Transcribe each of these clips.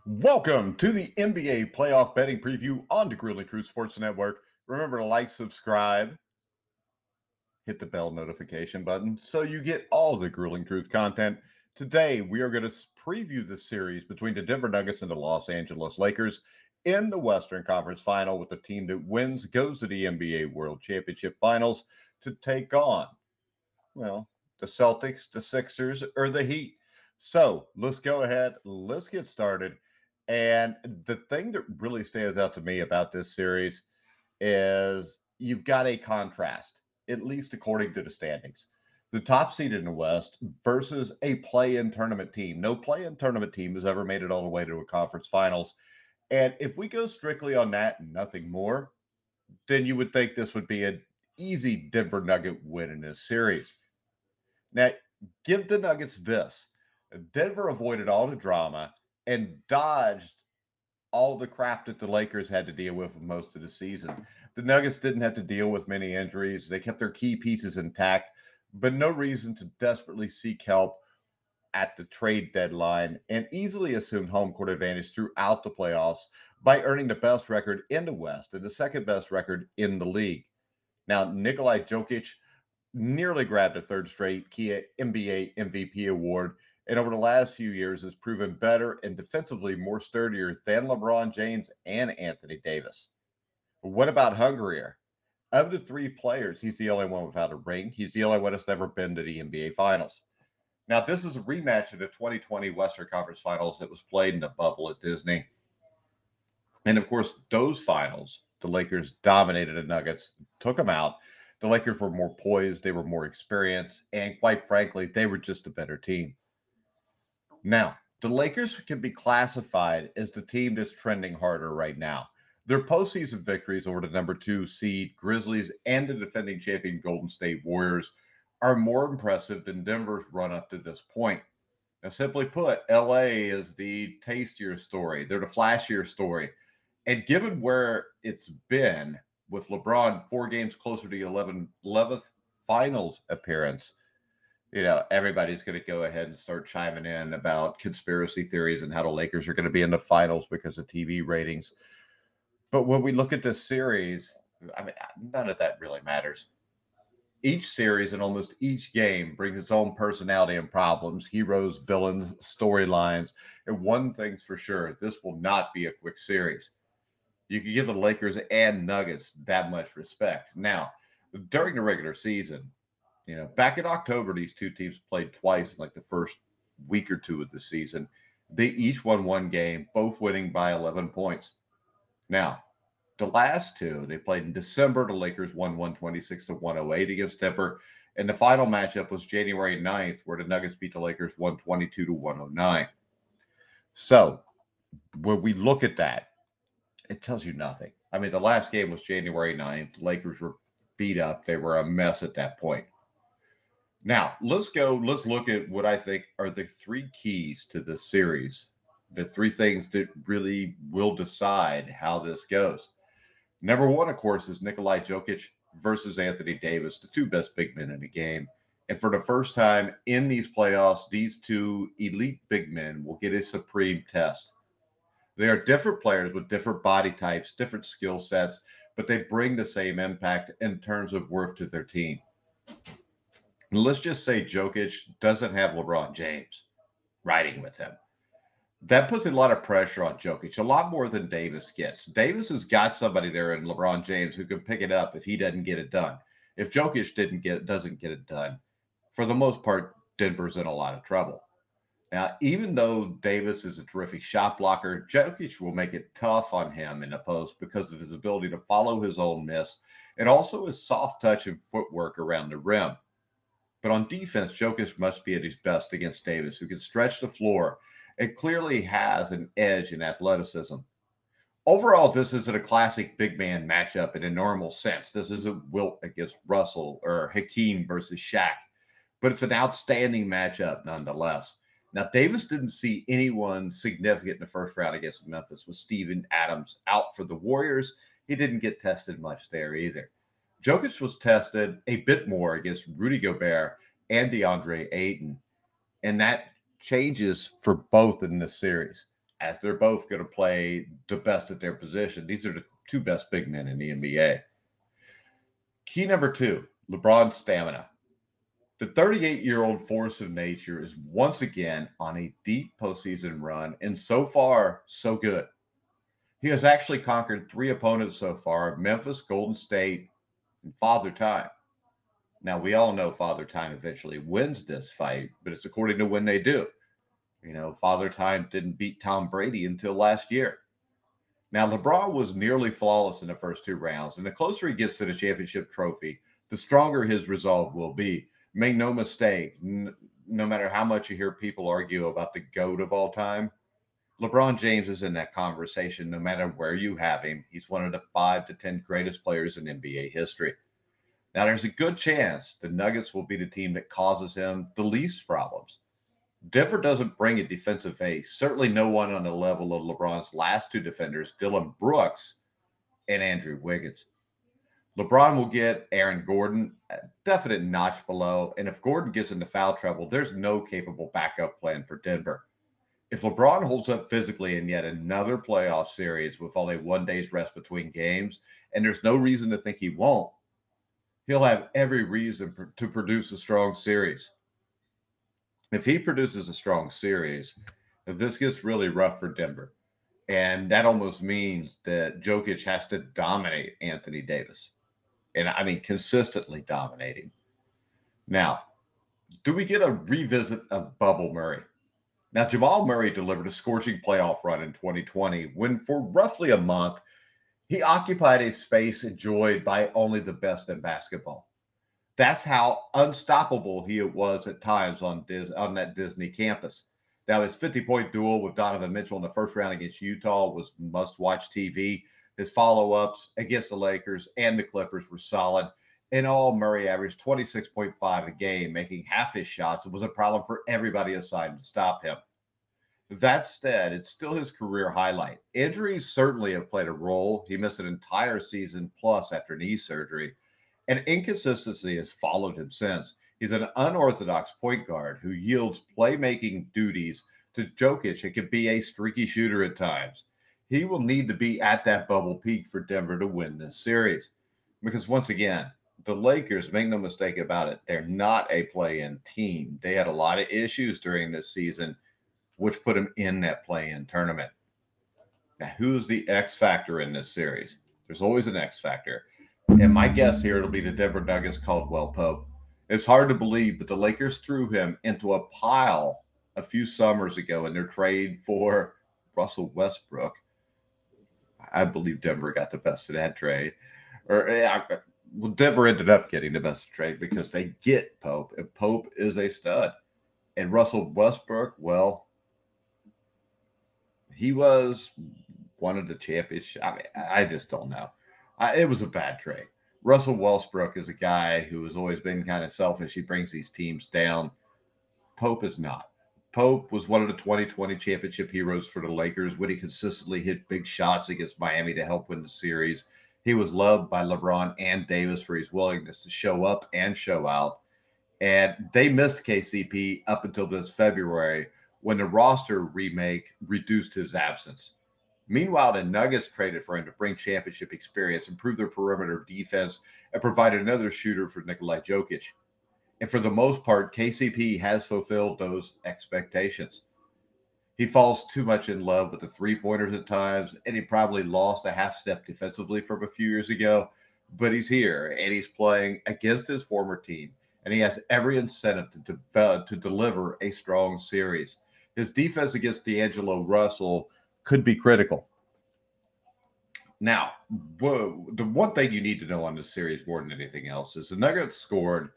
Welcome to the NBA playoff betting preview on the Grueling Truth Sports Network. Remember to like, subscribe, hit the bell notification button so you get all the Grueling Truth content. Today, we are going to preview the series between the Denver Nuggets and the Los Angeles Lakers in the Western Conference Final, with the team that wins goes to the NBA World Championship Finals to take on, well, the Celtics, the Sixers, or the Heat. So let's go ahead. Let's get started. And the thing that really stands out to me about this series is you've got a contrast, at least according to the standings. The top seed in the West versus a play-in tournament team. No play-in tournament team has ever made it all the way to a conference finals. And if we go strictly on that and nothing more, then you would think this would be an easy Denver Nugget win in this series. Now, give the Nuggets this. Denver avoided all the drama and dodged all the crap that the Lakers had to deal with most of the season. The Nuggets didn't have to deal with many injuries. They kept their key pieces intact, but no reason to desperately seek help at the trade deadline, and easily assumed home court advantage throughout the playoffs by earning the best record in the West and the second best record in the league. Now, Nikolai Jokic nearly grabbed a third straight NBA MVP award, and over the last few years has proven better and defensively more sturdier than LeBron James and Anthony Davis. But what about hungrier? Of the three players, he's the only one without a ring. He's the only one that's never been to the NBA Finals. Now, this is a rematch of the 2020 Western Conference Finals that was played in the bubble at Disney. And of course, those finals, the Lakers dominated the Nuggets, took them out. The Lakers were more poised, they were more experienced, and quite frankly, they were just a better team. Now, the Lakers can be classified as the team that's trending harder right now. Their postseason victories over the number 2 seed Grizzlies and the defending champion Golden State Warriors are more impressive than Denver's run up to this point. Now, simply put, LA is the tastier story. They're the flashier story. And given where it's been with LeBron 4 games closer to the 11th finals appearance, everybody's going to go ahead and start chiming in about conspiracy theories and how the Lakers are going to be in the finals because of TV ratings. But when we look at this series, I mean, none of that really matters. Each series and almost each game brings its own personality and problems, heroes, villains, storylines. And one thing's for sure, this will not be a quick series. You can give the Lakers and Nuggets that much respect. Now, during the regular season, back in October, these two teams played twice in like the first week or two of the season. They each won one game, both winning by 11 points. Now, the last two, they played in December. The Lakers won 126-108 against Denver. And the final matchup was January 9th, where the Nuggets beat the Lakers 122-109. So when we look at that, it tells you nothing. I mean, the last game was January 9th. The Lakers were beat up. They were a mess at that point. Now, let's look at what I think are the 3 keys to this series. The 3 things that really will decide how this goes. Number 1, of course, is Nikolai Jokic versus Anthony Davis, the 2 best big men in the game. And for the first time in these playoffs, these 2 elite big men will get a supreme test. They are different players with different body types, different skill sets, but they bring the same impact in terms of worth to their team. And let's just say Jokic doesn't have LeBron James riding with him. That puts a lot of pressure on Jokic, a lot more than Davis gets. Davis has got somebody there in LeBron James who can pick it up if he doesn't get it done. If Jokic doesn't get it done, for the most part, Denver's in a lot of trouble. Now, even though Davis is a terrific shot blocker, Jokic will make it tough on him in the post because of his ability to follow his own miss and also his soft touch and footwork around the rim. But on defense, Jokic must be at his best against Davis, who can stretch the floor and clearly has an edge in athleticism. Overall, this isn't a classic big man matchup in a normal sense. This isn't Wilt against Russell or Hakeem versus Shaq, but it's an outstanding matchup nonetheless. Now, Davis didn't see anyone significant in the first round against Memphis with Steven Adams out for the Warriors. He didn't get tested much there either. Jokic was tested a bit more against Rudy Gobert and DeAndre Ayton, and that changes for both in this series. as they're both going to play the best at their position. These are the two best big men in the NBA. Key number 2, LeBron's stamina. The 38-year-old force of nature is once again on a deep postseason run, and so far, so good. He has actually conquered 3 opponents so far: Memphis, Golden State, and Father Time. Now, we all know Father Time eventually wins this fight, but it's according to when they do. Father Time didn't beat Tom Brady until last year. Now, LeBron was nearly flawless in the first 2 rounds, and the closer he gets to the championship trophy, the stronger his resolve will be. Make no mistake, no matter how much you hear people argue about the GOAT of all time, LeBron James is in that conversation no matter where you have him. He's one of the 5 to 10 greatest players in NBA history. Now, there's a good chance the Nuggets will be the team that causes him the least problems. Denver doesn't bring a defensive ace, certainly no one on the level of LeBron's last 2 defenders, Dillon Brooks and Andrew Wiggins. LeBron will get Aaron Gordon, a definite notch below, and if Gordon gets into foul trouble, there's no capable backup plan for Denver. If LeBron holds up physically in yet another playoff series with only 1 day's rest between games, and there's no reason to think he won't, he'll have every reason to produce a strong series. If he produces a strong series, this gets really rough for Denver. And that almost means that Jokic has to dominate Anthony Davis. And I mean, consistently dominating. Now, do we get a revisit of Bubble Murray? Now, Jamal Murray delivered a scorching playoff run in 2020 when, for roughly a month, he occupied a space enjoyed by only the best in basketball. That's how unstoppable he was at times on that Disney campus. Now, his 50-point duel with Donovan Mitchell in the first round against Utah was must-watch TV. His follow-ups against the Lakers and the Clippers were solid. In all, Murray averaged 26.5 a game, making half his shots. It was a problem for everybody assigned to stop him. That said, it's still his career highlight. Injuries certainly have played a role. He missed an entire season plus after knee surgery, and inconsistency has followed him since. He's an unorthodox point guard who yields playmaking duties to Jokic and can be a streaky shooter at times. He will need to be at that bubble peak for Denver to win this series. Because once again, the Lakers, make no mistake about it, they're not a play-in team. They had a lot of issues during this season, which put them in that play-in tournament. Now, who's the X factor in this series? There's always an X factor. And my guess here, it'll be the Denver Nuggets' Caldwell Pope. It's hard to believe, but the Lakers threw him into a pile a few summers ago in their trade for Russell Westbrook. I believe Denver got the best of that trade. Well, Denver ended up getting the best trade because they get Pope, and Pope is a stud. And Russell Westbrook, well, he was one of the champions. I mean, I just don't know. It was a bad trade. Russell Westbrook is a guy who has always been kind of selfish. He brings these teams down. Pope is not. Pope was one of the 2020 championship heroes for the Lakers when he consistently hit big shots against Miami to help win the series. He was loved by LeBron and Davis for his willingness to show up and show out. And they missed KCP up until this February when the roster remake reduced his absence. Meanwhile, the Nuggets traded for him to bring championship experience, improve their perimeter defense, and provide another shooter for Nikola Jokic. And for the most part, KCP has fulfilled those expectations. He falls too much in love with the three-pointers at times, and he probably lost a half step defensively from a few years ago. But he's here, and he's playing against his former team, and he has every incentive to deliver a strong series. His defense against D'Angelo Russell could be critical. Now, the one thing you need to know on this series more than anything else is the Nuggets scored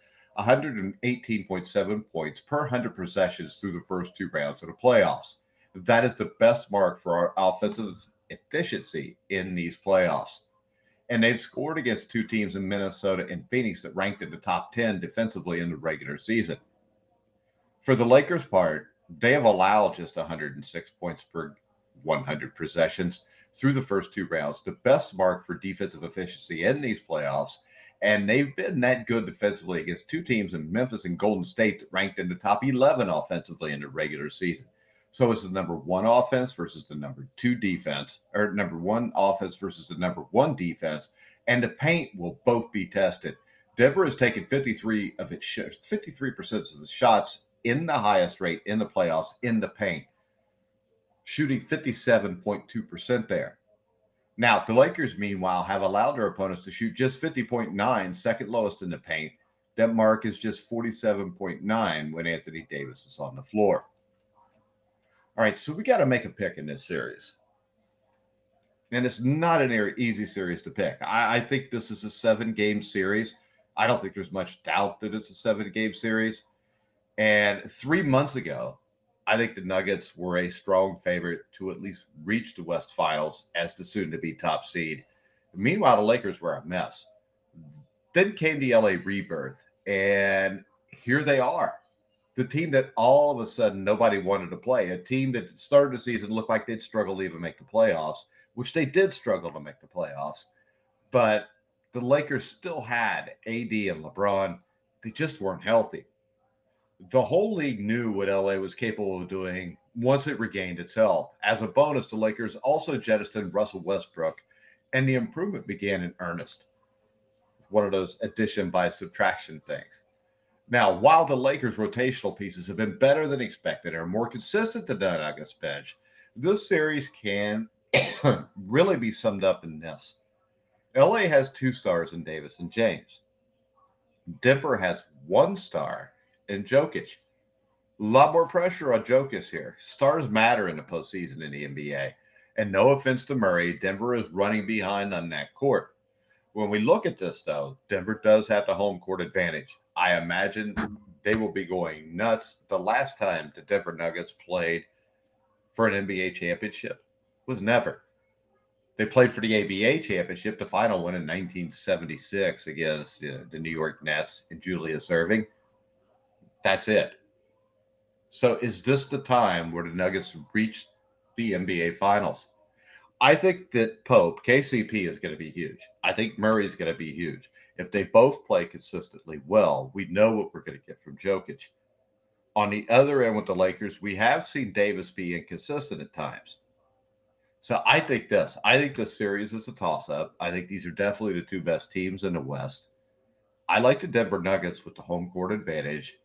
118.7 points per 100 possessions through the first 2 rounds of the playoffs. That is the best mark for our offensive efficiency in these playoffs. And they've scored against 2 teams in Minnesota and Phoenix that ranked in the top 10 defensively in the regular season. For the Lakers' part, they have allowed just 106 points per 100 possessions through the first 2 rounds, the best mark for defensive efficiency in these playoffs. And they've been that good defensively against 2 teams in Memphis and Golden State that ranked in the top 11 offensively in the regular season. So it's the number one offense versus the number two defense, or number one offense versus the number one defense, and the paint will both be tested. Denver has taken 53% of the shots in the highest rate in the playoffs in the paint, shooting 57.2% there. Now, the Lakers, meanwhile, have allowed their opponents to shoot just 50.9, second lowest in the paint. That mark is just 47.9 when Anthony Davis is on the floor. All right, so we got to make a pick in this series. And it's not an easy series to pick. I think this is a 7-game series. I don't think there's much doubt that it's a 7-game series. And 3 months ago, I think the Nuggets were a strong favorite to at least reach the West Finals as the soon-to-be top seed. Meanwhile, the Lakers were a mess. Then came the LA rebirth, and here they are. The team that all of a sudden nobody wanted to play, a team that started the season looked like they'd struggle to even make the playoffs, which they did struggle to make the playoffs. But the Lakers still had AD and LeBron. They just weren't healthy. The whole league knew what LA was capable of doing once it regained its health. As a bonus, the Lakers also jettisoned Russell Westbrook, and the improvement began in earnest. One of those addition by subtraction things. Now, while the Lakers' rotational pieces have been better than expected and are more consistent than the Nuggets bench, this series can really be summed up in this. LA has 2 stars in Davis and James. Denver has 1 star in Jokic. A lot more pressure on Jokic here. Stars matter in the postseason in the NBA. And no offense to Murray, Denver is running behind on that court. When we look at this, though, Denver does have the home court advantage. I imagine they will be going nuts. The last time the Denver Nuggets played for an NBA championship was never. They played for the ABA championship, the final one in 1976 against the New York Nets and Julius Erving. That's it. So is this the time where the Nuggets reach the NBA Finals? I think that Pope, KCP, is going to be huge. I think Murray is going to be huge. If they both play consistently well, we know what we're going to get from Jokic. On the other end with the Lakers, we have seen Davis be inconsistent at times. So I think this series is a toss-up. I think these are definitely the 2 best teams in the West. I like the Denver Nuggets with the home court advantage.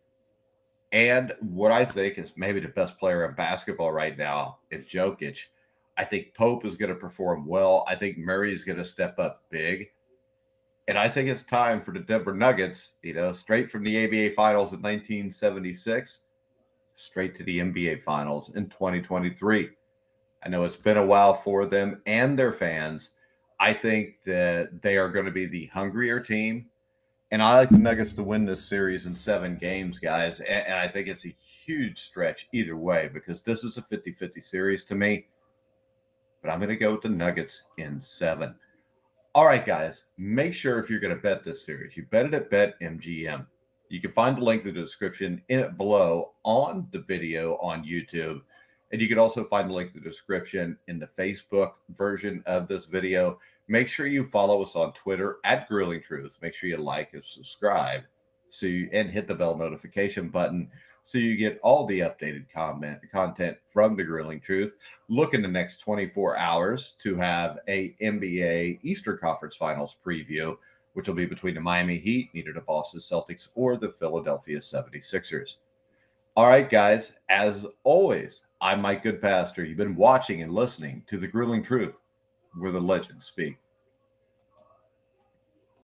And what I think is maybe the best player in basketball right now is Jokic. I think Pope is going to perform well. I think Murray is going to step up big. And I think it's time for the Denver Nuggets, straight from the ABA Finals in 1976, straight to the NBA Finals in 2023. I know it's been a while for them and their fans. I think that they are going to be the hungrier team. And I like the Nuggets to win this series in 7 games, guys. And I think it's a huge stretch either way because this is a 50-50 series to me. But I'm going to go with the Nuggets in 7. All right, guys, make sure if you're going to bet this series, you bet it at BetMGM. You can find the link in the description below on the video on YouTube. And you can also find the link in the description in the Facebook version of this video. Make sure you follow us on Twitter at Grilling Truth. Make sure you like and subscribe and hit the bell notification button so you get all the updated content from the Grilling Truth. Look in the next 24 hours to have a NBA Eastern Conference Finals preview, which will be between the Miami Heat, neither the Boston Celtics or the Philadelphia 76ers. All right, guys, as always, I'm Mike Goodpaster. You've been watching and listening to the Grilling Truth, where the legends speak.